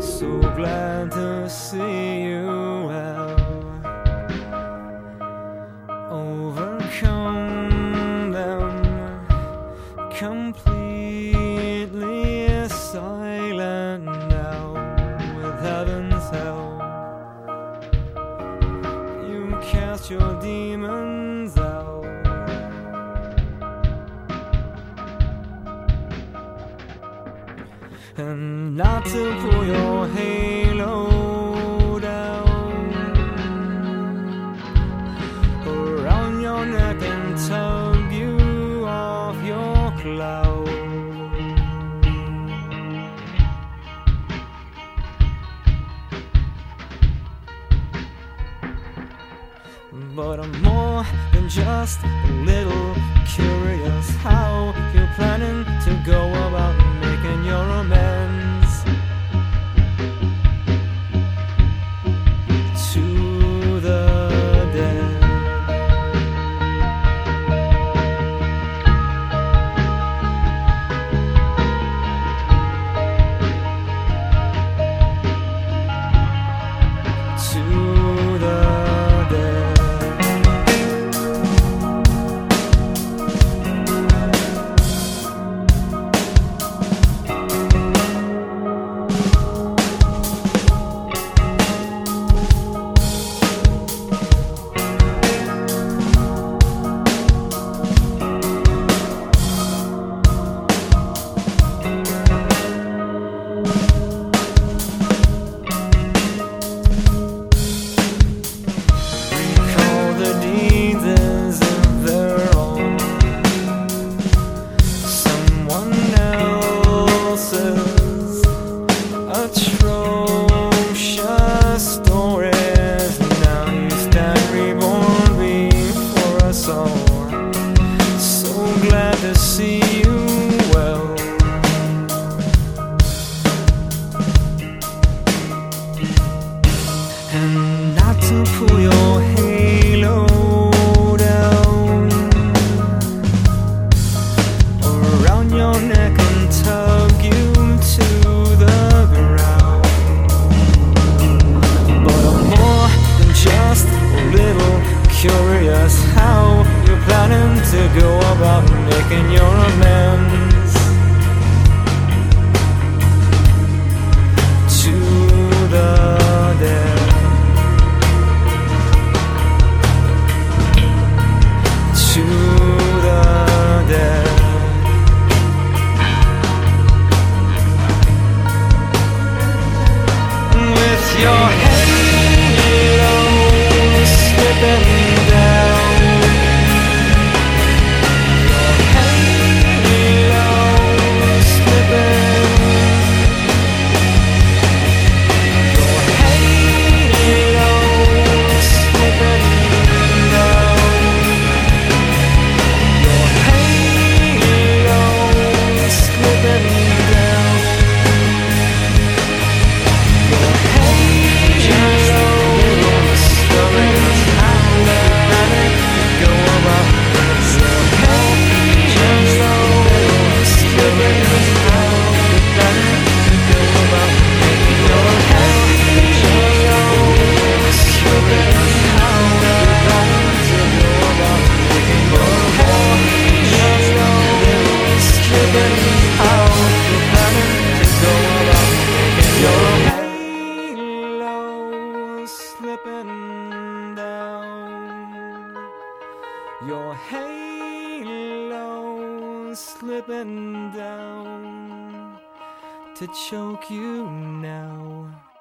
So glad to see you well. Overcome them, completely silent now. With heaven's help, you cast your demons out. And not to pull your halo down around your neck and tug you off your cloud. But I'm more than just a little curious how you're planning to go about making your amends to the dead. To the dead. Atrocious stories. Now you stand reborn before us all. So glad to see you well. And not to pull your halo down around your neck and tug you to the ground. But I'm more than just a little curious how you're planning to go about making your amends to the dead. To the dead. With your halo slipping down, your halo slipping, your halo slipping down, your halo slipping down. Slipping down, your halo slipping down to choke you now.